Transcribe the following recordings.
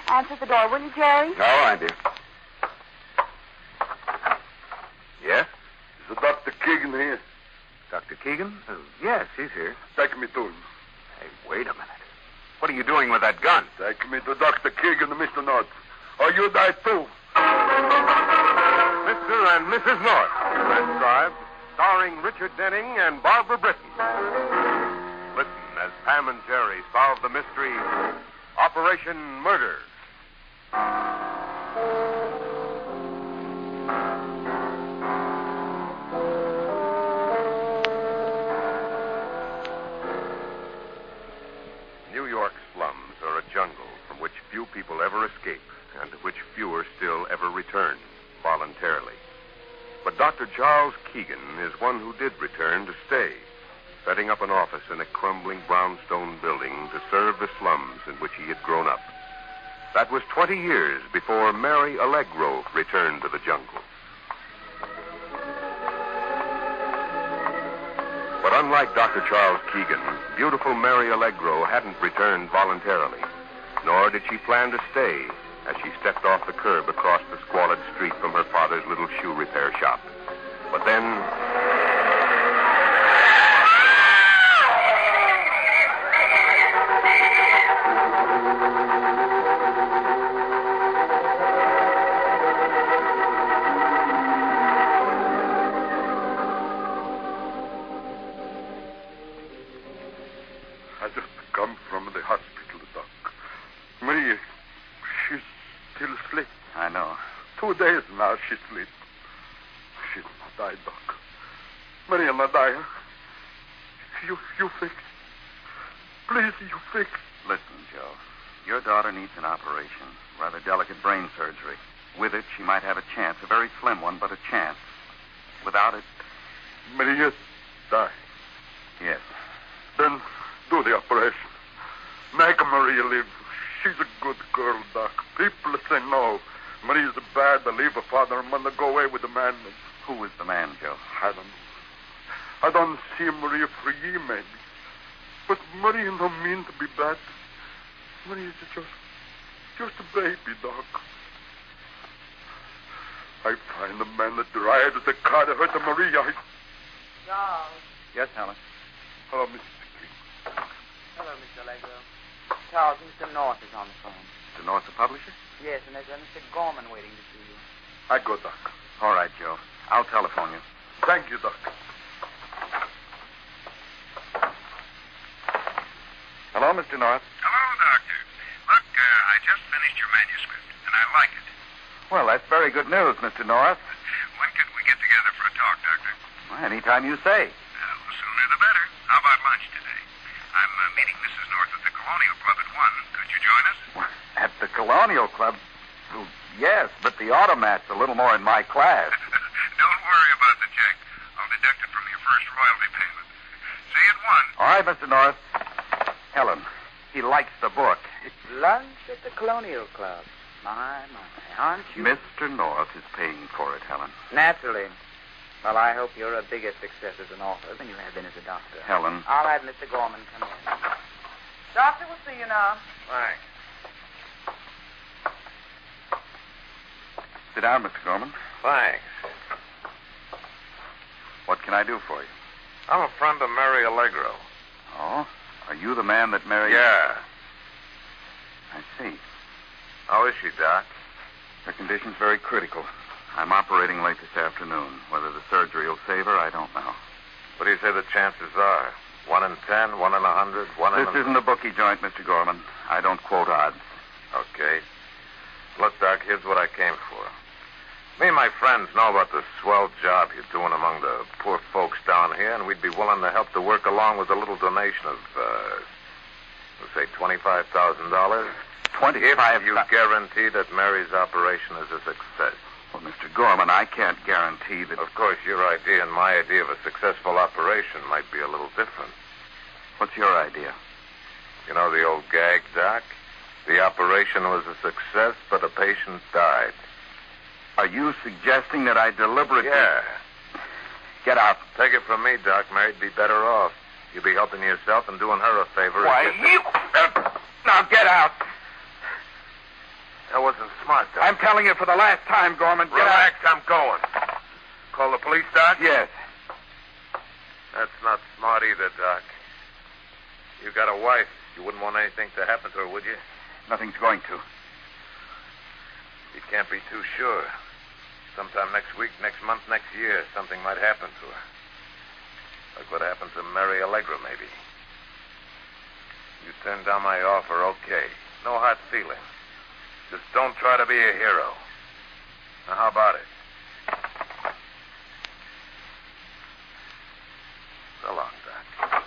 Answer the door, will you, Jerry? All right, dear. Yes? Is Dr. Keegan here? Dr. Keegan? Yes, he's here. Take me to him. Hey, wait a minute. What are you doing with that gun? Take me to Dr. Keegan and Mr. North. Or you die too. Mr. and Mrs. North, transcribed, starring Richard Denning and Barbara Britton. Listen as Pam and Jerry solve the mystery, Operation Murder. New York's slums are a jungle from which few people ever escape and to which fewer still ever return voluntarily. But Dr. Charles Keegan is one who did return to stay, setting up an office in a crumbling brownstone building to serve the slums in which he had grown up. That was 20 years before Mary Allegro returned to the jungle. But unlike Dr. Charles Keegan, beautiful Mary Allegro hadn't returned voluntarily, nor did she plan to stay as she stepped off the curb across the squalid street from her father's little shoe repair shop. But then... I just come from the hospital, Doc. Maria, she's still asleep. I know. 2 days now she sleep. She's not die, Doc. Maria not die. You fix. Please, you fix. Listen, Joe. Your daughter needs an operation. Rather delicate brain surgery. With it, she might have a chance. A very slim one, but a chance. Without it... Maria die. Yes. Then do the operation. Make Maria live. She's a good girl, Doc. People say no. Maria's bad. They leave her father and mother, go away with the man. Who is the man, Joe? I don't know. I don't see Maria for a year, maybe. But Maria don't mean to be bad. Maria's just a baby, Doc. I find the man that drives the car that hurt Maria. Charles. Yes, Helen. Hello, Mr. King. Hello, Mr. Allegro. Charles, Mr. North is on the phone. Mr. North, the publisher? Yes, and there's Mr. Gorman waiting to see you. I go, Doc. All right, Joe. I'll telephone you. Thank you, Doc. Hello, Mr. North. Hello, Doctor. Look, I just finished your manuscript, and I like it. Well, that's very good news, Mr. North. When could we get together for a talk, Doctor? Well, anytime you say. The sooner the better. How about lunch today? I'm meeting Mrs. North at the Colonial Club at 1. Could you join us? At the Colonial Club? Well, yes, but the automat's a little more in my class. Don't worry about the check. I'll deduct it from your first royalty payment. See you at 1. All right, Mr. North. Helen, he likes the book. Lunch at the Colonial Club. My, aren't you? Mr. North is paying for it, Helen. Naturally. Well, I hope you're a bigger success as an author than you have been as a doctor. Helen. I'll have Mr. Gorman come in. Doctor, we'll see you now. Thanks. Sit down, Mr. Gorman. Thanks. What can I do for you? I'm a friend of Mary Allegro. Oh? Are you the man that married... Yeah. I see. How is she, Doc? Her condition's very critical. I'm operating late this afternoon. Whether the surgery will save her, I don't know. What do you say the chances are? 1 in 10, 1 in 100, 1 in... This isn't a bookie joint, Mr. Gorman. I don't quote odds. Okay. Look, Doc, here's what I came for. Me and my friends know about the swell job you're doing among the poor folks down here, and we'd be willing to help the work along with a little donation of, let's say, $25,000. 25? If you guarantee that Mary's operation is a success. Well, Mr. Gorman, I can't guarantee that... Of course, your idea and my idea of a successful operation might be a little different. What's your idea? You know the old gag, Doc? The operation was a success, but a patient died. Are you suggesting that I deliberately... Yeah. Get out. Take it from me, Doc. Mary'd be better off. You'd be helping yourself and doing her a favor. Why, you... Now, get out. That wasn't smart, Doc. I'm telling you for the last time, Gorman. Get Relax, out. I'm going. Call the police, Doc? Yes. That's not smart either, Doc. You got a wife. You wouldn't want anything to happen to her, would you? Nothing's going to. You can't be too sure. Sometime next week, next month, next year, something might happen to her. Like what happened to Mary Allegra, maybe. You turned down my offer, okay. No hard feelings. Just don't try to be a hero. Now, how about it? So long, Doc.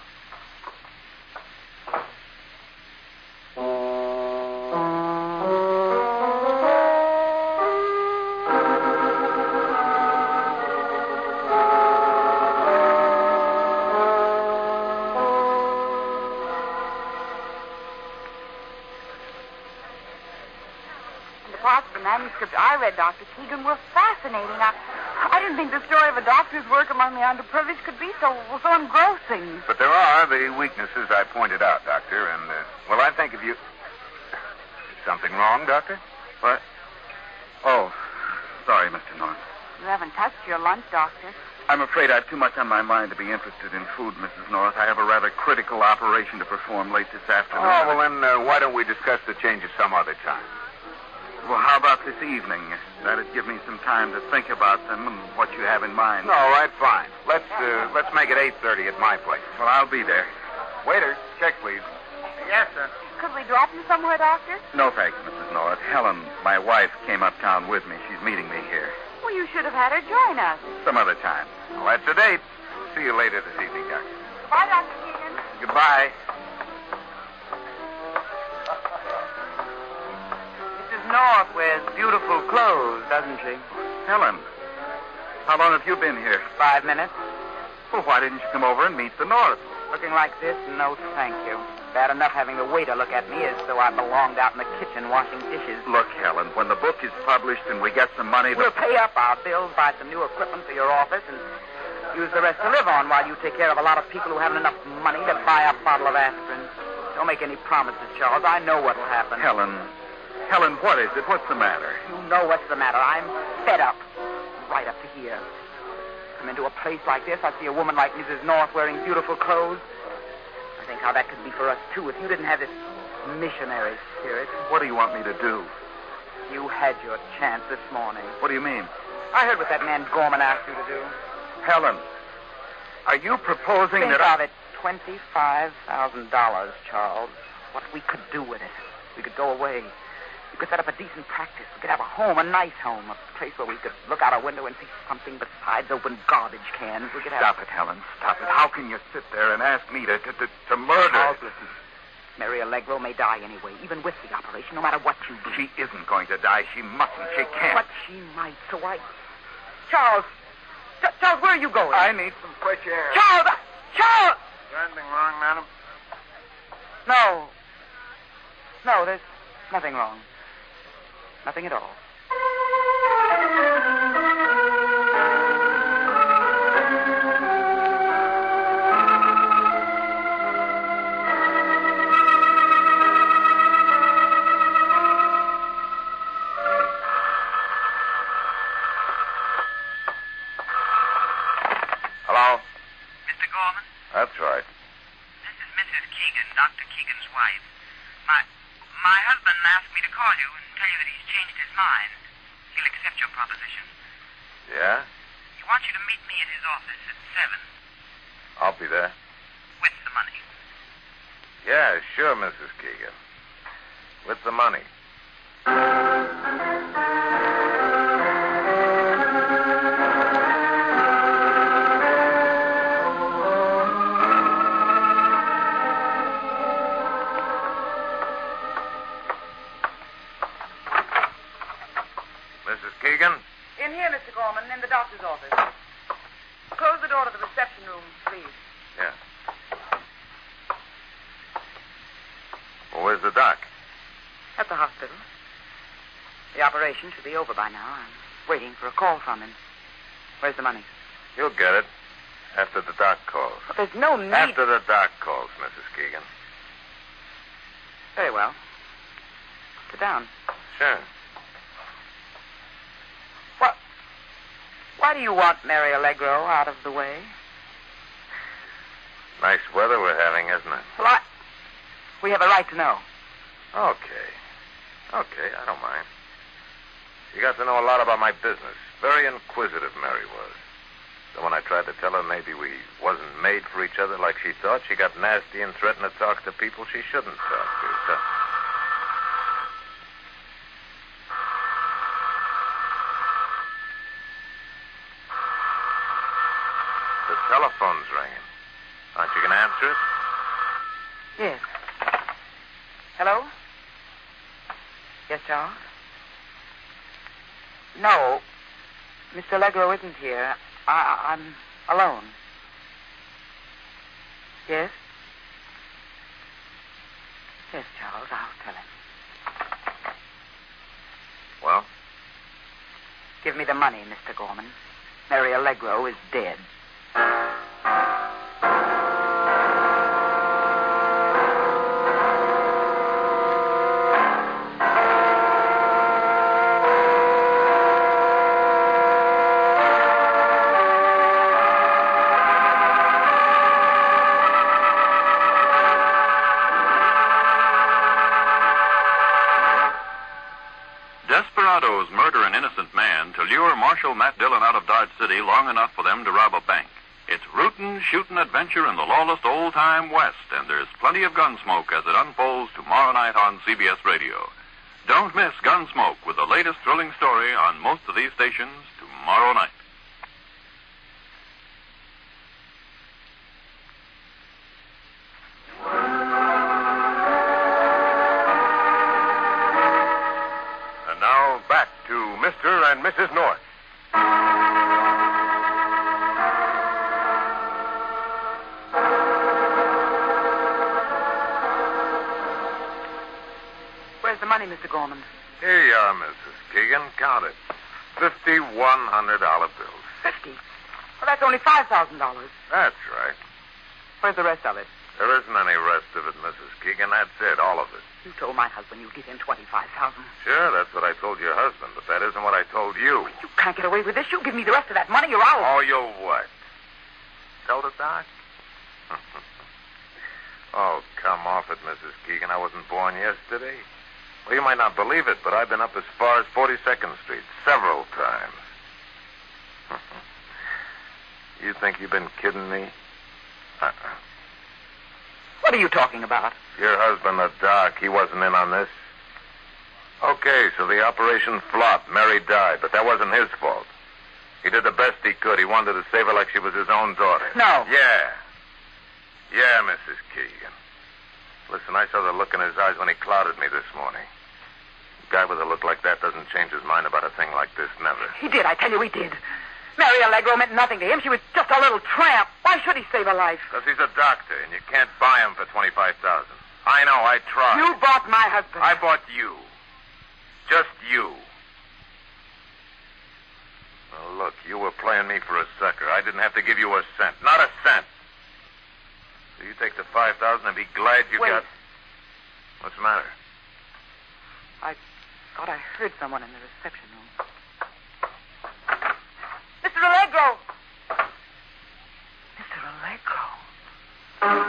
The manuscript I read, Dr. Keegan, was fascinating. I didn't think the story of a doctor's work among the underprivileged could be so engrossing. But there are the weaknesses I pointed out, Doctor, and, well, I think if you... Is something wrong, Doctor? What? Oh, sorry, Mr. North. You haven't touched your lunch, Doctor. I'm afraid I've too much on my mind to be interested in food, Mrs. North. I have a rather critical operation to perform late this afternoon. Oh, well, then, why don't we discuss the changes some other time? Well, how about this evening? That'd give me some time to think about them and what you have in mind. All right, fine. Let's make it 8:30 at my place. Well, I'll be there. Waiter, check, please. Yes, sir. Could we drop you somewhere, Doctor? No, thanks, Mrs. North. Helen, my wife, came uptown with me. She's meeting me here. Well, you should have had her join us. Some other time. Well, that's a date. See you later this evening, Doctor. Bye, Dr. Keegan. Goodbye. North wears beautiful clothes, doesn't she? Helen, how long have you been here? 5 minutes. Well, why didn't you come over and meet the North? Looking like this? No, thank you. Bad enough having the waiter look at me as though I belonged out in the kitchen washing dishes. Look, Helen, when the book is published and we get some money... We'll pay up our bills, buy some new equipment for your office, and use the rest to live on while you take care of a lot of people who haven't enough money to buy a bottle of aspirin. Don't make any promises, Charles. I know what'll happen. Helen, what is it? What's the matter? You know what's the matter. I'm fed up. Right up to here. Come into a place like this, I see a woman like Mrs. North wearing beautiful clothes. I think how that could be for us, too, if you didn't have this missionary spirit. What do you want me to do? You had your chance this morning. What do you mean? I heard what that man Gorman asked you to do. Helen, are you proposing Think that of it. $25,000, Charles. What we could do with it. We could go away. We could set up a decent practice. We could have a home, a nice home, a place where we could look out our window and see something besides open garbage cans. We could have... Stop it, Helen. Stop it. How can you sit there and ask me to murder? Charles, listen. Mary Allegro may die anyway, even with the operation, no matter what you do. She isn't going to die. She mustn't. She can't. But she might, so I... Charles! Charles, where are you going? I need some fresh air. Charles! Charles! Is there anything wrong, madam? No. No, there's nothing wrong. Nothing at all. Hello? Mr. Gorman? That's right. This is Mrs. Keegan, Dr. Keegan's wife. My husband asked me to call you and tell you that he's changed his mind. He'll accept your proposition. Yeah? He wants you to meet me at his office at 7 I'll be there. with the money. Yeah, sure, Mrs. Keegan. With the money. Mrs. Keegan? In here, Mr. Gorman, in the doctor's office. Close the door to the reception room, please. Yeah. Well, where's the doc? At the hospital. The operation should be over by now. I'm waiting for a call from him. Where's the money? You'll get it. After the doc calls. But there's no need... After the doc calls, Mrs. Keegan. Very well. Sit down. Sure. Why do you want Mary Allegro out of the way? Nice weather we're having, isn't it? Well, we have a right to know. Okay, I don't mind. She got to know a lot about my business. Very inquisitive, Mary was. So when I tried to tell her maybe we wasn't made for each other like she thought, she got nasty and threatened to talk to people she shouldn't talk to. So... The telephone's ringing. Aren't you going to answer it? Yes. Hello? Yes, Charles? No. Mr. Allegro isn't here. I'm alone. Yes? Yes, Charles, I'll tell him. Well? Give me the money, Mr. Gorman. Mary Allegro is dead. Desperados murder an innocent man to lure Marshal Matt Dillon out of Dodge City long enough for them to rob a bank. It's rootin', shootin' adventure in the lawless old-time West, and there's plenty of Gunsmoke as it unfolds tomorrow night on CBS Radio. Don't miss Gunsmoke with the latest thrilling story on most of these stations tomorrow night. And now back to Mr. and Mrs. North. Where's the money, Mr. Gorman? Here you are, Mrs. Keegan. Count it. $5,100 bills. 50. Well, that's only $5,000. That's right. Where's the rest of it? There isn't any rest of it, Mrs. Keegan. That's it, all of it. You told my husband you'd give him $25,000. Sure, that's what I told your husband, but that isn't what I told you. You can't get away with this. You give me the rest of that money, you're out. Oh, you'll what? Tell the doc? Oh, come off it, Mrs. Keegan. I wasn't born yesterday. Well, you might not believe it, but I've been up as far as 42nd Street several times. You think you've been kidding me? What are you talking about? Your husband, the doc, he wasn't in on this. Okay, so the operation flopped. Mary died, but that wasn't his fault. He did the best he could. He wanted to save her like she was his own daughter. No. Yeah, Mrs. Keegan. Listen, I saw the look in his eyes when he clouded me this morning. A guy with a look like that doesn't change his mind about a thing like this, never. He did, I tell you he did. Mary Allegro meant nothing to him. She was just a little tramp. Why should he save her life? Because he's a doctor, and you can't buy him for $25,000. I know, I tried. You bought my husband. I bought you. Just you. Well, look, you were playing me for a sucker. I didn't have to give you a cent. Not a cent. So you take the $5,000 and be glad you Wait. got... What's the matter? I thought I heard someone in the reception room. Mr. Allegro! Mr. Allegro.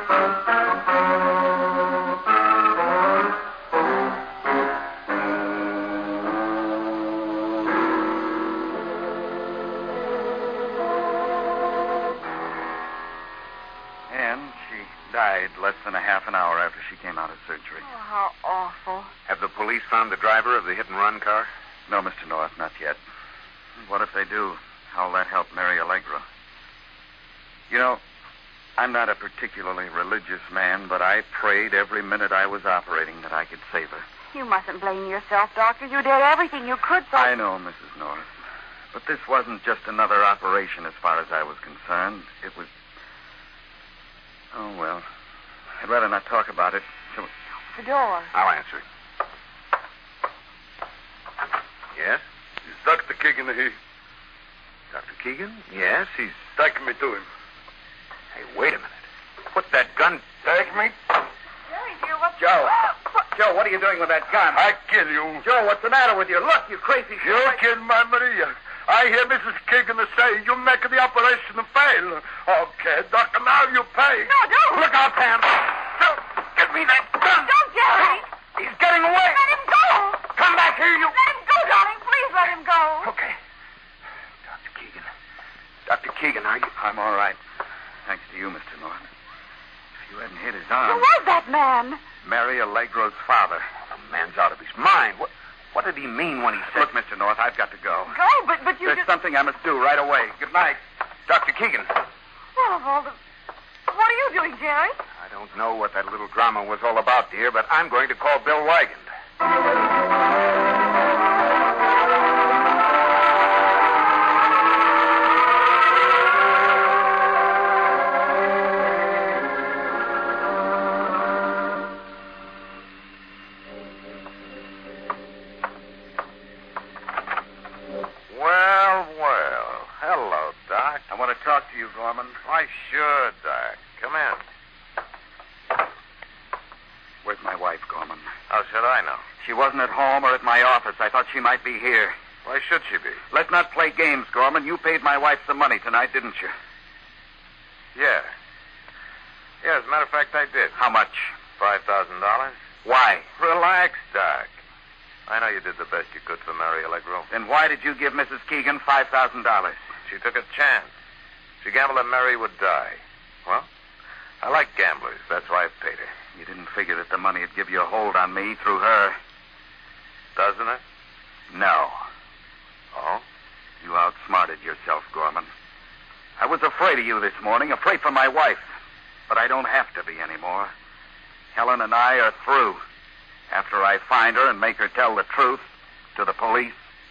And she died less than a half an hour after she came out of surgery. Oh, how awful. Have the police found the driver of the hit-and-run car? No, Mr. North, not yet. What if they do? How'll that help Mary Allegro? You know, I'm not a particularly religious man, but I prayed every minute I was operating that I could save her. You mustn't blame yourself, Doctor. You did everything you could so... I know, Mrs. North. But this wasn't just another operation as far as I was concerned. It was... Oh, well. I'd rather not talk about it. So... The door. I'll answer. Yes? Is Dr. Keegan here? Dr. Keegan? Yes, he's... Take me to him. Hey, wait a minute. Put that gun... Take me? Jerry, dear, what's... Joe! Joe, what are you doing with that gun? I kill you. Joe, what's the matter with you? Look, you crazy You shit. killed my Maria. I hear Mrs. Keegan say you make the operation fail. Okay, doctor, now you pay. No, don't. Look out, Pam. Give me that gun. Don't, Jerry. He's getting away. Let him go. Come back here, you. Let him go, darling. Please let him go. Okay. Dr. Keegan. Dr. Keegan, are you? I'm all right. Thanks to you, Mr. North. If you hadn't hit his arm. Who was that man? Mary Allegro's father. The man's out of his mind. What did he mean when he said... Look, Mr. North, I've got to go. Go, but you There's just... something I must do right away. Good night. Dr. Keegan. Well, of all the... What are you doing, Jerry? I don't know what that little drama was all about, dear, but I'm going to call Bill Wygant. Well. Hello, Doc. I want to talk to you, Gorman. Why, sure, Doc. Come in. Where's my wife, Gorman? How should I know? She wasn't at home or at my office. I thought she might be here. Why should she be? Let's not play games, Gorman. You paid my wife some money tonight, didn't you? Yeah. Yeah, as a matter of fact, I did. How much? $5,000. Why? Relax, Doc. I know you did the best you could for Mary Allegro. Then why did you give Mrs. Keegan $5,000? She took a chance. She gambled that Mary would die. Well, I like gamblers. That's why I paid her. You didn't figure that the money would give you a hold on me through her. Doesn't it? No. Oh? You outsmarted yourself, Gorman. I was afraid of you this morning, afraid for my wife. But I don't have to be anymore. Helen and I are through. After I find her and make her tell the truth to the police.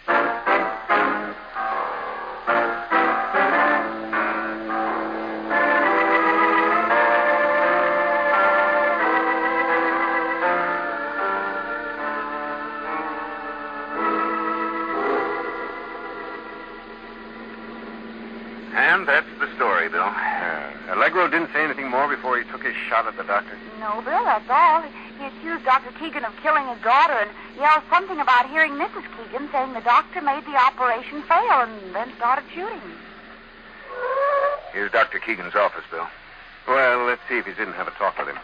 And that's the story, Bill. Allegro didn't say anything more before he took his shot at the doctor. No, Bill, that's all. He accused Dr. Keegan of killing his daughter and yelled something about hearing Mrs. Keegan saying the doctor made the operation fail and then started shooting. Here's Dr. Keegan's office, Bill. Well, let's see if he didn't have a talk with him.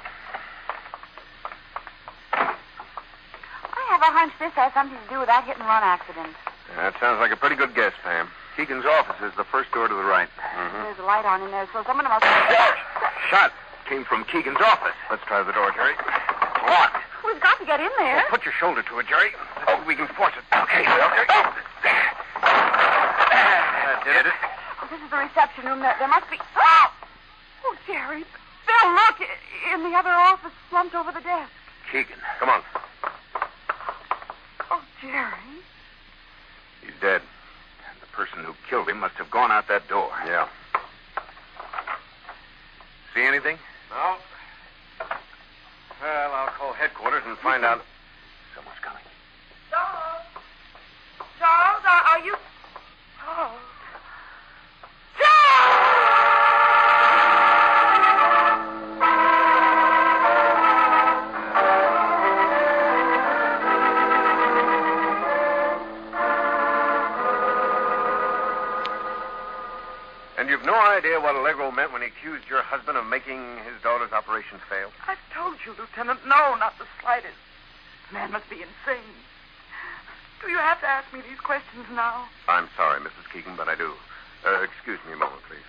I have a hunch this has something to do with that hit-and-run accident. That sounds like a pretty good guess, Pam. Keegan's office is the first door to the right. Mm-hmm. There's a light on in there, so someone must... Shot came from Keegan's office. Let's try the door, Jerry. Locked. We've got to get in there. Well, put your shoulder to it, Jerry. Let's see if we can force it. Okay, Bill. That did it. Oh, this is the reception room. There must be... Oh, Jerry. Bill, look. In the other office, slumped over the desk. Keegan. Come on. Oh, Jerry. He's dead. And the person who killed him must have gone out that door. Yeah. See anything? No. Well, I'll call headquarters and find out. Someone's coming. Charles? Charles, are you... Charles? And you've no idea what Allegro meant when he accused your husband of making his daughter's operations fail? I've told you, Lieutenant. No, not the slightest. The man must be insane. Do you have to ask me these questions now? I'm sorry, Mrs. Keegan, but I do. Excuse me a moment, please.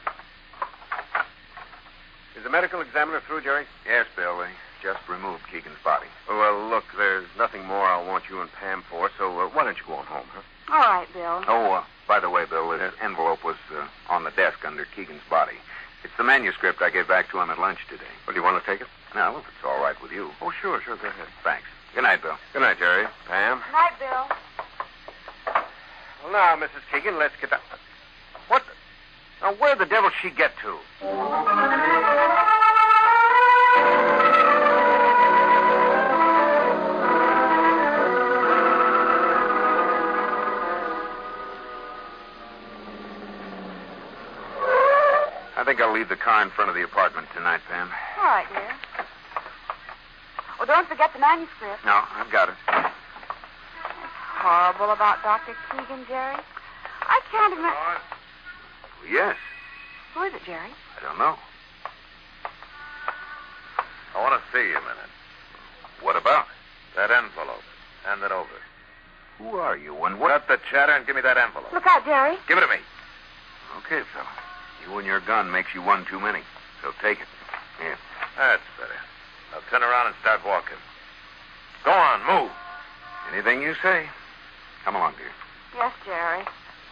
Is the medical examiner through, Jerry? Yes, Bill. They just removed Keegan's body. Well, look, there's nothing more I want you and Pam for, so why don't you go on home, huh? All right, Bill. Oh, by the way, Bill, this envelope was on the desk under Keegan's body. It's the manuscript I gave back to him at lunch today. Well, do you want to take it? No, if it's all right with you. Oh, sure, go ahead. Thanks. Good night, Bill. Good night, Jerry. Pam? Good night, Bill. Well, now, Mrs. Keegan, let's get down. What? Now, where the devil she get to? I think I'll leave the car in front of the apartment tonight, Pam. All right, dear. Oh, don't forget the manuscript. No, I've got it. Horrible about Dr. Keegan, Jerry. I can't imagine. Yes. Who is it, Jerry? I don't know. I want to see you a minute. What about? That envelope. Hand it over. Who are you and what? Cut the chatter and give me that envelope. Look out, Jerry. Give it to me. Okay, fella. You and your gun makes you one too many. So take it. Here. That's better. Now turn around and start walking. Go on, move. Anything you say. Come along, dear. Yes, Jerry.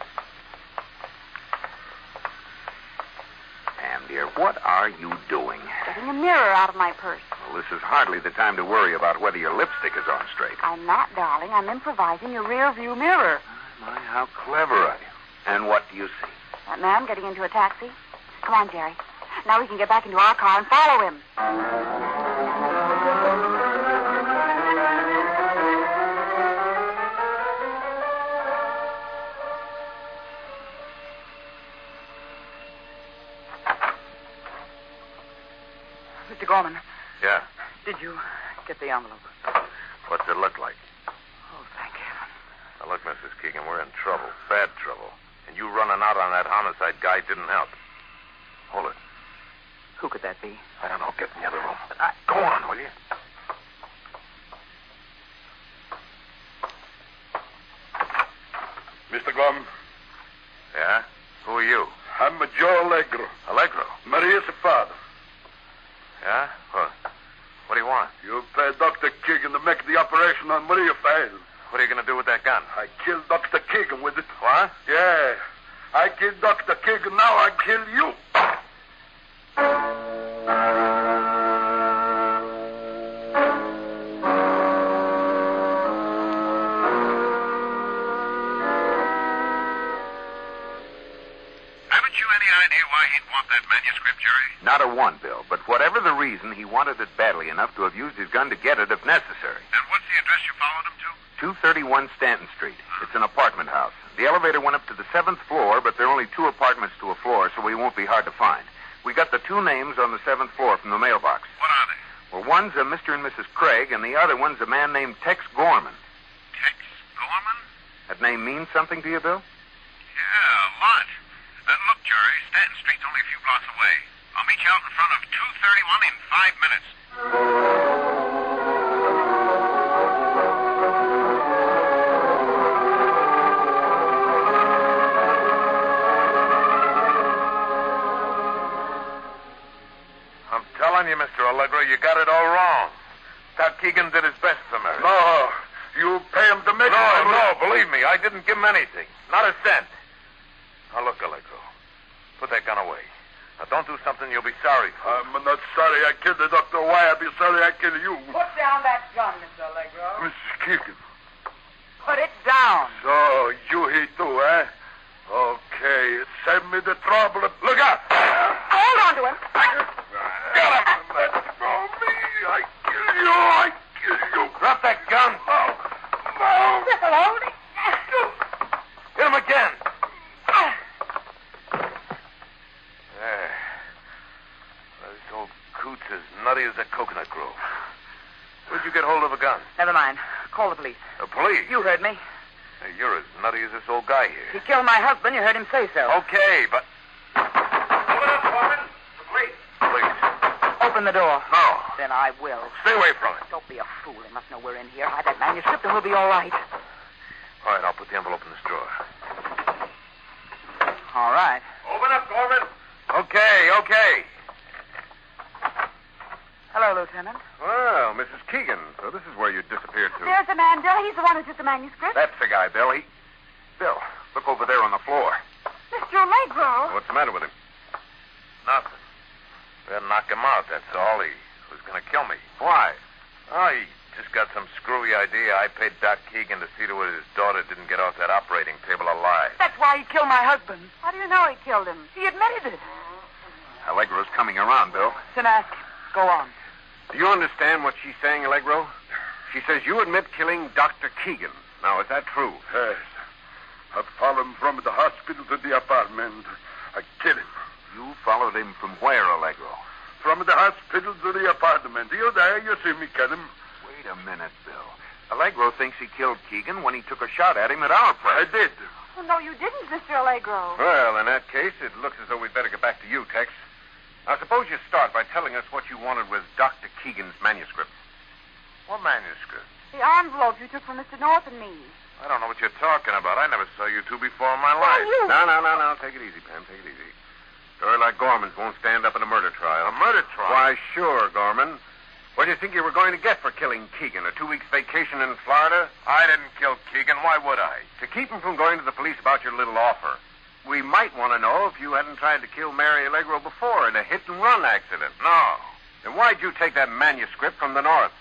Pam, dear, what are you doing? Getting a mirror out of my purse. Well, this is hardly the time to worry about whether your lipstick is on straight. I'm not, darling. I'm improvising a rear view mirror. My, how clever of you. And what do you see? That man getting into a taxi. Come on, Jerry. Now we can get back into our car and follow him. Mr. Gorman, Yeah. did you get the envelope? What's it look like? Oh, thank heaven. Now, look, Mrs. Keegan, we're in trouble. Bad trouble. And you running out on that homicide guy didn't help. Hold it. Who could that be? I don't know. Get in the other room. Go on, will you? Mr. Gorman, Yeah? Who are you? I'm Joe Allegro. Allegro. Maria's father. Yeah? What do you want? You pay Dr. Keegan to make the operation on Maria fail. What are you going to do with that gun? I killed Dr. Keegan with it. What? Yeah. I killed Dr. Keegan, now I kill you. Haven't you any idea why he'd want that manuscript, Jerry? Not a one, Bill. But whatever the reason, he wanted it badly enough to have used his gun to get it if necessary. And what's the address you followed him to? 231 Stanton Street. It's an apartment house. The elevator went up to the 7th floor, but there are only 2 apartments to a floor, so we won't be hard to find. We got the 2 names on the 7th floor from the mailbox. What are they? Well, one's a Mr. and Mrs. Craig, and the other one's a man named Tex Gorman. Tex Gorman? That name means something to you, Bill? Yeah, a lot. Look, Jerry, Stanton Street's only a few blocks away. I'll meet you out in front of 231 in 5 minutes. I'm telling you, Mr. Allegro, you got it all wrong. Doc Keegan did his best for Mary. No, you pay him to make No, believe me, I didn't give him anything. Not a cent. Now, look, Allegro, put that gun away. Now, don't do something you'll be sorry for. I'm not sorry I killed the doctor. Why I'd be sorry I killed you? Put down that gun, Mr. Allegro. Mrs. Keegan. Put it down. So, you he too, eh? Okay, save me the trouble. Look out! Hold on to him. Get him! Let go of me! I kill you! I kill you! Drop that gun. No! This'll hold. Hit him again. There. This old coot's as nutty as a coconut grove. Where'd you get hold of a gun? Never mind. Call the police. The police? You heard me. Hey, you're as nutty as this old guy here. He killed my husband. You heard him say so. Okay, but... Hold it up, Foreman. The police. Police. Open the door. No. Then I will. Stay away from it. Don't be a fool. They must know we're in here. Hide that manuscript and we'll be all right. All right, I'll put the envelope in this drawer. All right. Open up, Gorman. Okay. Hello, Lieutenant. Well, Mrs. Keegan, so this is where you disappeared to. There's the man, Bill. He's the one who took the manuscript. That's the guy, Bill. Bill, look over there on the floor. Mr. Allegro. What's the matter with him? Nothing. Better knock him out, that's all. He was going to kill me. Why? Oh, he just got some screwy idea. I paid Doc Keegan to see to it his daughter didn't get off that operating table alive. That's why he killed my husband. How do you know he killed him? He admitted it. Allegro's coming around, Bill. Then ask. Go on. Do you understand what she's saying, Allegro? She says you admit killing Dr. Keegan. Now, is that true? Yes. I followed him from the hospital to the apartment. I killed him. You followed him from where, Allegro? From the hospital to the apartment. You there, you see me kill him. Wait a minute, Bill. Allegro thinks he killed Keegan when he took a shot at him at our place. I did. Oh, no, you didn't, Mr. Allegro. Well, in that case, it looks as though we'd better get back to you, Tex. Now, suppose you start by telling us what you wanted with Dr. Keegan's manuscript. What manuscript? The envelope you took from Mr. North and me. I don't know what you're talking about. I never saw you two before in my Why, life. you... No. Take it easy, Pam. Take it easy. Story like Gorman's won't stand up in a murder trial. A murder trial? Why, sure, Gorman. What do you think you were going to get for killing Keegan? A 2 weeks vacation in Florida? I didn't kill Keegan. Why would I? To keep him from going to the police about your little offer. We might want to know if you hadn't tried to kill Mary Allegro before in a hit-and-run accident. No. Then why'd you take that manuscript from the North?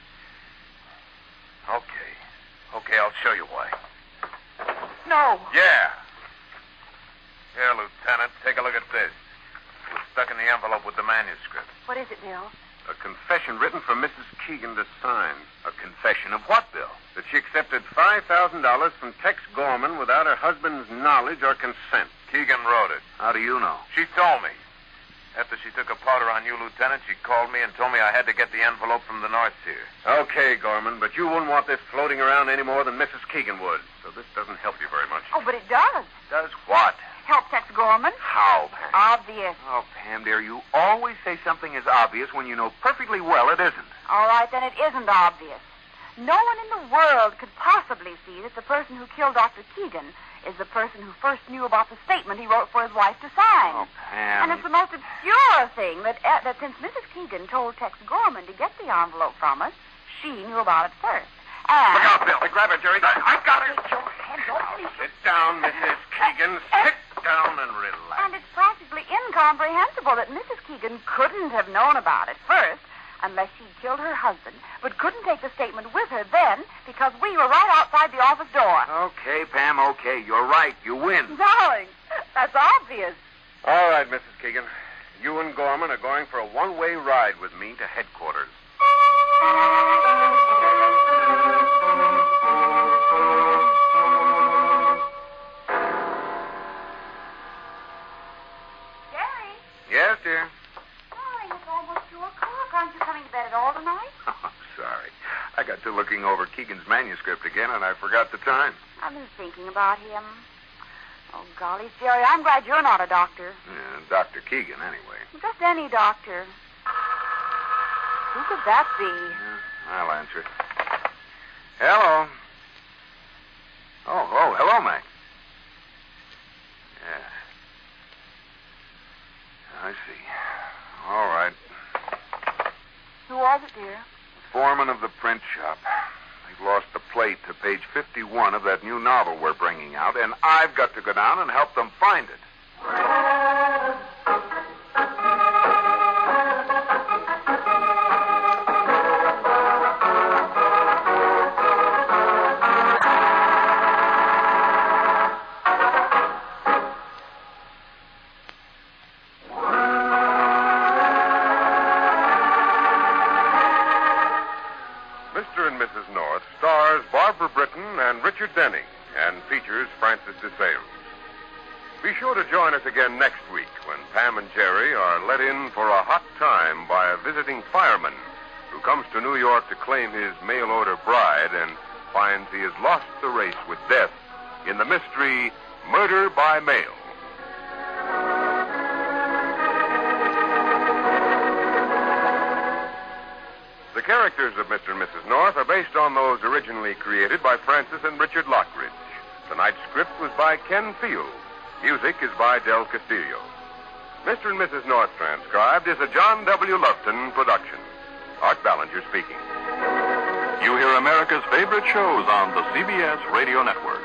Okay, I'll show you why. No. Yeah. Here, Lieutenant, take a look at this. It was stuck in the envelope with the manuscript. What is it, Bill? A confession written for Mrs. Keegan to sign. A confession of what, Bill? That she accepted $5,000 from Tex Gorman without her husband's knowledge or consent. Keegan wrote it. How do you know? She told me. After she took a powder on you, Lieutenant, she called me and told me I had to get the envelope from the North Seer. Okay, Gorman, but you wouldn't want this floating around any more than Mrs. Keegan would. So this doesn't help you very much. Oh, but it does. Does what? Help Tex Gorman. How, Pam? Obvious. Oh, Pam, dear, you always say something is obvious when you know perfectly well it isn't. All right, then it isn't obvious. No one in the world could possibly see that the person who killed Dr. Keegan is the person who first knew about the statement he wrote for his wife to sign. Oh, Pam. And it's the most obscure thing that since Mrs. Keegan told Tex Gorman to get the envelope from us, she knew about it first. And... Look out, Bill. Grab her, Jerry. I got her. Get your hands off me. Sit down, Mrs. Keegan. Sit down and relax. And it's practically incomprehensible that Mrs. Keegan couldn't have known about it first, unless she'd killed her husband, but couldn't take the statement with her then because we were right outside the office door. Okay, Pam, okay. You're right. You win. Darling, that's obvious. All right, Mrs. Keegan. You and Gorman are going for a one-way ride with me to headquarters. Jerry? Yes, dear? Darling, it's almost 2 o'clock. Aren't you coming to bed at all tonight? Oh, sorry. I got to looking over Keegan's manuscript again, and I forgot the time. I've been thinking about him. Oh, golly, Jerry, I'm glad you're not a doctor. Yeah, Dr. Keegan, anyway. Just any doctor. Who could that be? Yeah, I'll answer it. Hello. Oh, hello, Mac. Yeah. I see. All right. Who was it, dear? Foreman of the print shop. They've lost the plate to page 51 of that new novel we're bringing out, and I've got to go down and help them find it. Mr. and Mrs. North stars Barbara Britton and Richard Denning and features Francis DeSales. Be sure to join us again next week when Pam and Jerry are let in for a hot time by a visiting fireman who comes to New York to claim his mail-order bride and finds he has lost the race with death in the mystery Murder by Mail. The characters of Mr. and Mrs. North are based on those originally created by Francis and Richard Lockridge. Tonight's script was by Ken Field. Music is by Del Castillo. Mr. and Mrs. North Transcribed is a John W. Lufton production. Art Ballinger speaking. You hear America's favorite shows on the CBS Radio Network.